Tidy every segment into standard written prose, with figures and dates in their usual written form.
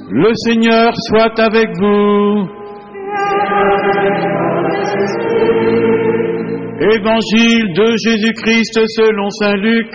Le Seigneur soit avec vous. Évangile de Jésus-Christ selon saint Luc.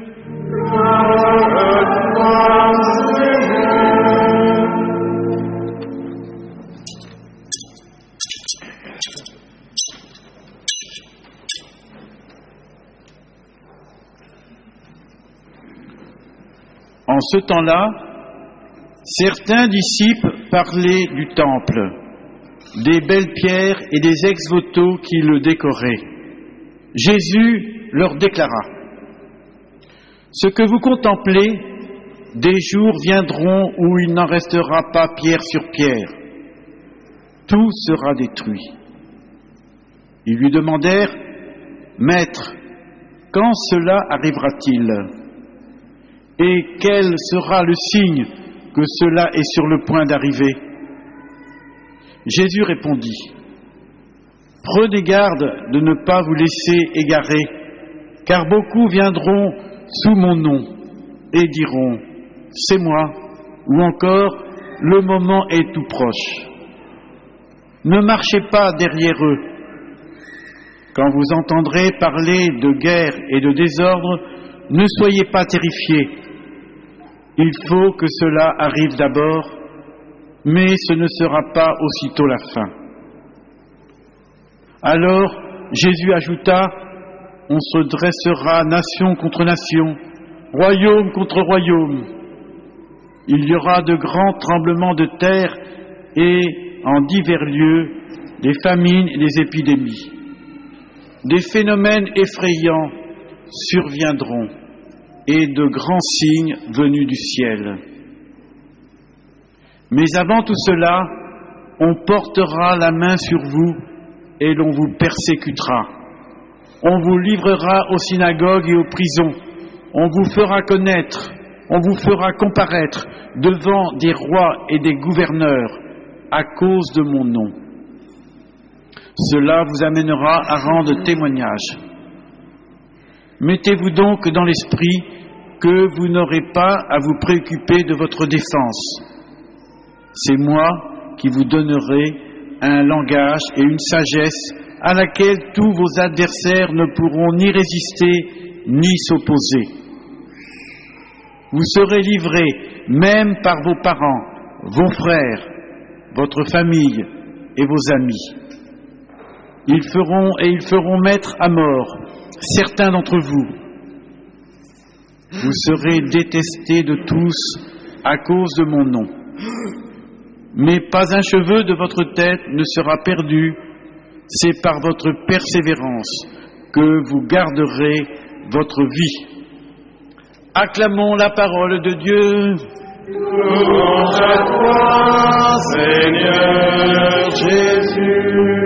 En ce temps-là, certains disciples parlaient du temple, des belles pierres et des ex-voto qui le décoraient. Jésus leur déclara : ce que vous contemplez, des jours viendront où il n'en restera pas pierre sur pierre. Tout sera détruit. Ils lui demandèrent : Maître, quand cela arrivera-t-il ? Et quel sera le signe que cela est sur le point d'arriver ? Jésus répondit : Prenez garde de ne pas vous laisser égarer, car beaucoup viendront sous mon nom et diront : c'est moi, ou encore : le moment est tout proche. Ne marchez pas derrière eux. Quand vous entendrez parler de guerre et de désordre, ne soyez pas terrifiés. Il faut que cela arrive d'abord, mais ce ne sera pas aussitôt la fin. Alors Jésus ajouta : on se dressera nation contre nation, royaume contre royaume. Il y aura de grands tremblements de terre et, en divers lieux, des famines et des épidémies. Des phénomènes effrayants surviendront et de grands signes venus du ciel. Mais avant tout cela, on portera la main sur vous et l'on vous persécutera. On vous livrera aux synagogues et aux prisons. On vous fera connaître, on vous fera comparaître devant des rois et des gouverneurs à cause de mon nom. Cela vous amènera à rendre témoignage. Mettez-vous donc dans l'esprit que vous n'aurez pas à vous préoccuper de votre défense. C'est moi qui vous donnerai un langage et une sagesse à laquelle tous vos adversaires ne pourront ni résister ni s'opposer. Vous serez livrés même par vos parents, vos frères, votre famille et vos amis. Ils feront mettre à mort certains d'entre vous. Vous serez détestés de tous à cause de mon nom. Mais pas un cheveu de votre tête ne sera perdu. C'est par votre persévérance que vous garderez votre vie. Acclamons la parole de Dieu. Louange à toi, Seigneur Jésus.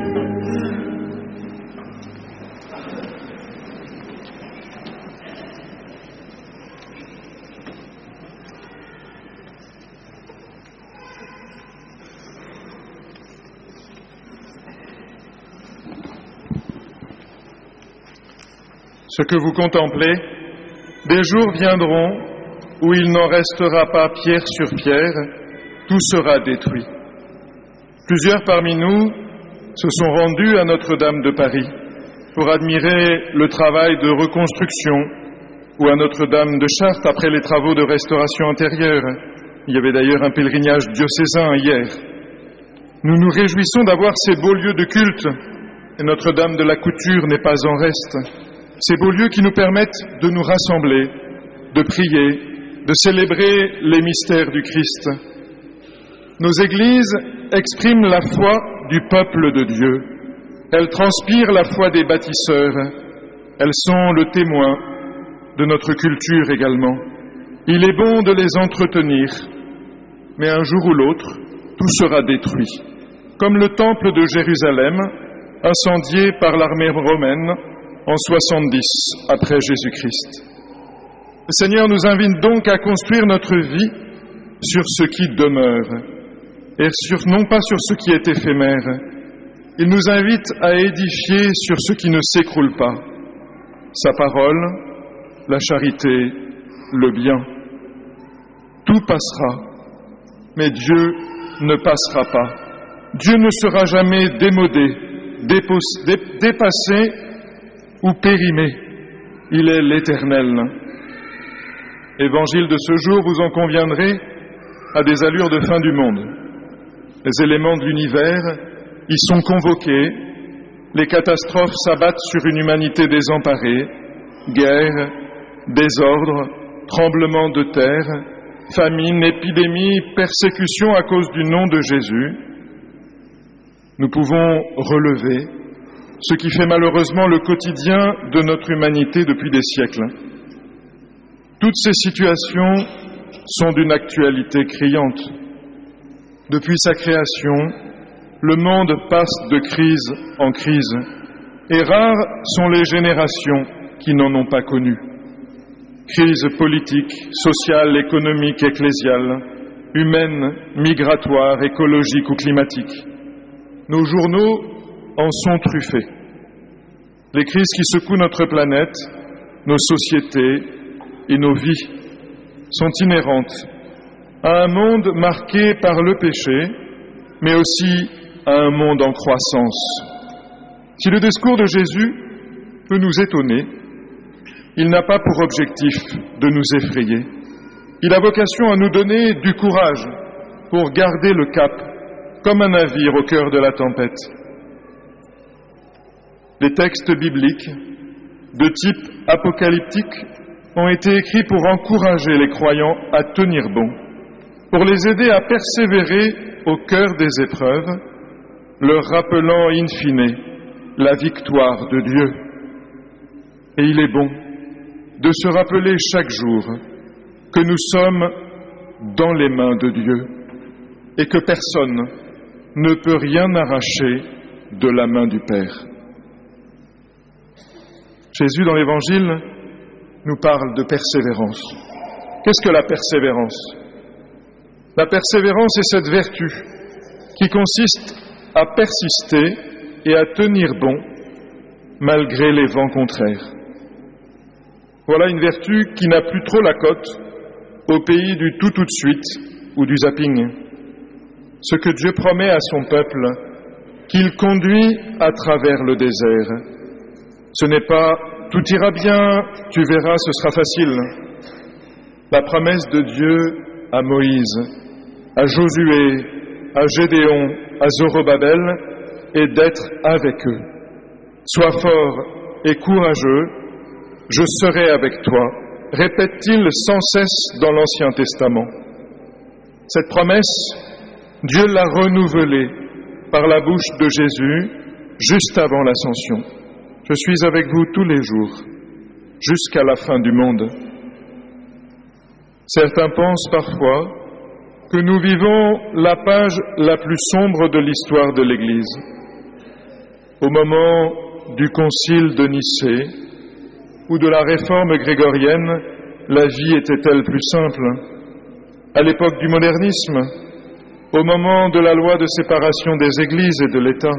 Ce que vous contemplez, des jours viendront où il n'en restera pas pierre sur pierre, tout sera détruit. Plusieurs parmi nous se sont rendus à Notre-Dame de Paris pour admirer le travail de reconstruction ou à Notre-Dame de Chartres après les travaux de restauration antérieure. Il y avait d'ailleurs un pèlerinage diocésain hier. Nous nous réjouissons d'avoir ces beaux lieux de culte et Notre-Dame de la Couture n'est pas en reste. Ces beaux lieux qui nous permettent de nous rassembler, de prier, de célébrer les mystères du Christ. Nos églises expriment la foi du peuple de Dieu. Elles transpirent la foi des bâtisseurs. Elles sont le témoin de notre culture également. Il est bon de les entretenir, mais un jour ou l'autre, tout sera détruit. Comme le temple de Jérusalem, incendié par l'armée romaine en 70 après Jésus-Christ. Le Seigneur nous invite donc à construire notre vie sur ce qui demeure et non pas sur ce qui est éphémère. Il nous invite à édifier sur ce qui ne s'écroule pas. Sa parole, la charité, le bien. Tout passera, Mais Dieu ne passera pas. Dieu ne sera jamais démodé, dépassé ou périmé. Il est l'Éternel. Évangile de ce jour, vous en conviendrez, a des allures de fin du monde. Les éléments de l'univers y sont convoqués, les catastrophes s'abattent sur une humanité désemparée, guerre, désordre, tremblements de terre, famine, épidémie, persécution à cause du nom de Jésus. Nous pouvons relever ce qui fait malheureusement le quotidien de notre humanité depuis des siècles. Toutes ces situations sont d'une actualité criante. Depuis sa création, le monde passe de crise en crise, et rares sont les générations qui n'en ont pas connu. Crise politique, sociale, économique, ecclésiale, humaine, migratoire, écologique ou climatique. Nos journaux en sont truffés. Les crises qui secouent notre planète, nos sociétés et nos vies sont inhérentes à un monde marqué par le péché, mais aussi à un monde en croissance. Si le discours de Jésus peut nous étonner, il n'a pas pour objectif de nous effrayer. Il a vocation à nous donner du courage pour garder le cap, comme un navire au cœur de la tempête. Les textes bibliques de type apocalyptique ont été écrits pour encourager les croyants à tenir bon, pour les aider à persévérer au cœur des épreuves, leur rappelant in fine la victoire de Dieu. Et il est bon de se rappeler chaque jour que nous sommes dans les mains de Dieu et que personne ne peut rien arracher de la main du Père. Jésus, dans l'Évangile, nous parle de persévérance. Qu'est-ce que la persévérance ? La persévérance est cette vertu qui consiste à persister et à tenir bon malgré les vents contraires. Voilà une vertu qui n'a plus trop la cote au pays du tout de suite ou du zapping. Ce que Dieu promet à son peuple, qu'il conduit à travers le désert. Ce n'est pas « tout ira bien, tu verras, ce sera facile ». La promesse de Dieu à Moïse, à Josué, à Gédéon, à Zorobabel est d'être avec eux. Sois fort et courageux, je serai avec toi, répète-t-il sans cesse dans l'Ancien Testament. Cette promesse, Dieu l'a renouvelée par la bouche de Jésus juste avant l'Ascension. Je suis avec vous tous les jours, jusqu'à la fin du monde. Certains pensent parfois que nous vivons la page la plus sombre de l'histoire de l'Église. Au moment du concile de Nicée ou de la réforme grégorienne, la vie était-elle plus simple ? À l'époque du modernisme, au moment de la loi de séparation des Églises et de l'État.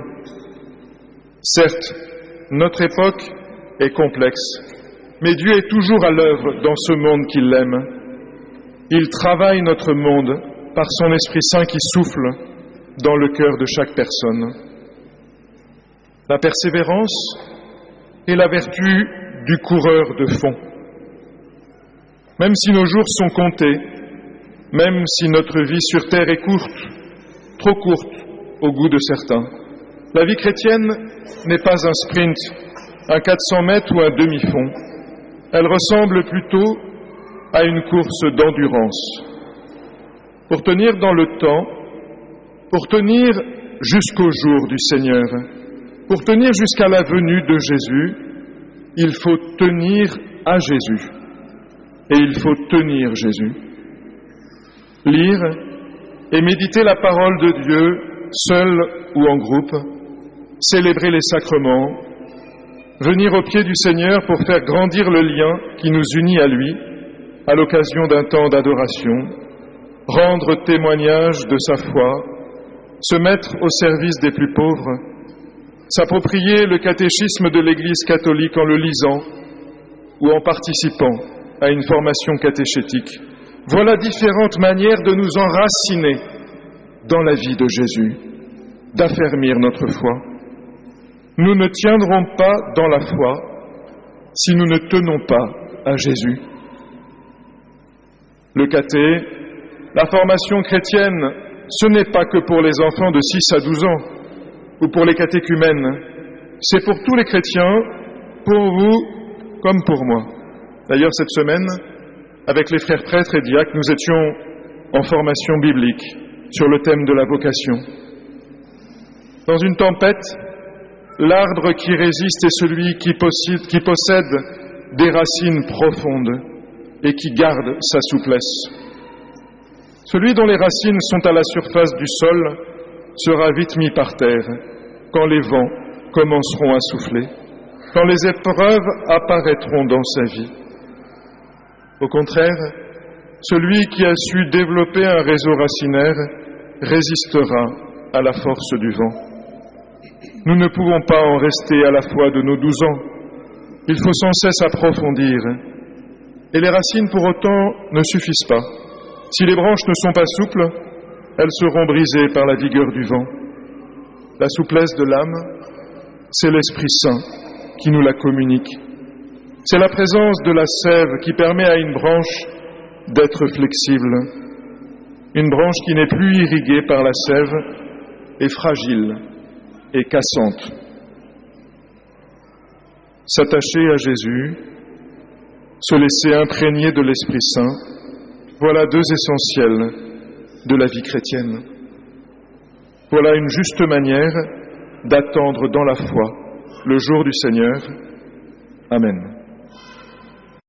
Certes, notre époque est complexe, mais Dieu est toujours à l'œuvre dans ce monde qu'il aime. Il travaille notre monde par son Esprit Saint qui souffle dans le cœur de chaque personne. La persévérance est la vertu du coureur de fond. Même si nos jours sont comptés, même si notre vie sur terre est courte, trop courte au goût de certains, la vie chrétienne n'est pas un sprint, un 400 mètres ou un demi-fond. Elle ressemble plutôt à une course d'endurance. Pour tenir dans le temps, pour tenir jusqu'au jour du Seigneur, pour tenir jusqu'à la venue de Jésus, il faut tenir à Jésus et il faut tenir Jésus. Lire et méditer la parole de Dieu, seul ou en groupe, célébrer les sacrements, venir au pied du Seigneur pour faire grandir le lien qui nous unit à lui, à l'occasion d'un temps d'adoration, rendre témoignage de sa foi, se mettre au service des plus pauvres, s'approprier le catéchisme de l'Église catholique en le lisant ou en participant à une formation catéchétique Voilà différentes manières de nous enraciner dans la vie de Jésus, d'affermir notre foi. Nous ne tiendrons pas dans la foi si nous ne tenons pas à Jésus. Le caté, la formation chrétienne, ce n'est pas que pour les enfants de 6 à 12 ans ou pour les catéchumènes, c'est pour tous les chrétiens, pour vous comme pour moi. D'ailleurs, cette semaine, avec les frères prêtres et diacres, nous étions en formation biblique sur le thème de la vocation. Dans une tempête, l'arbre qui résiste est celui qui possède des racines profondes et qui garde sa souplesse. Celui dont les racines sont à la surface du sol sera vite mis par terre quand les vents commenceront à souffler, quand les épreuves apparaîtront dans sa vie. Au contraire, celui qui a su développer un réseau racinaire résistera à la force du vent. Nous ne pouvons pas en rester à la foi de nos 12 ans. Il faut sans cesse approfondir. Et les racines, pour autant, ne suffisent pas. Si les branches ne sont pas souples, elles seront brisées par la vigueur du vent. La souplesse de l'âme, c'est l'Esprit Saint qui nous la communique. C'est la présence de la sève qui permet à une branche d'être flexible. Une branche qui n'est plus irriguée par la sève est fragile et cassante. S'attacher à Jésus, se laisser imprégner de l'Esprit Saint, voilà 2 essentiels de la vie chrétienne. Voilà une juste manière d'attendre dans la foi le jour du Seigneur. Amen.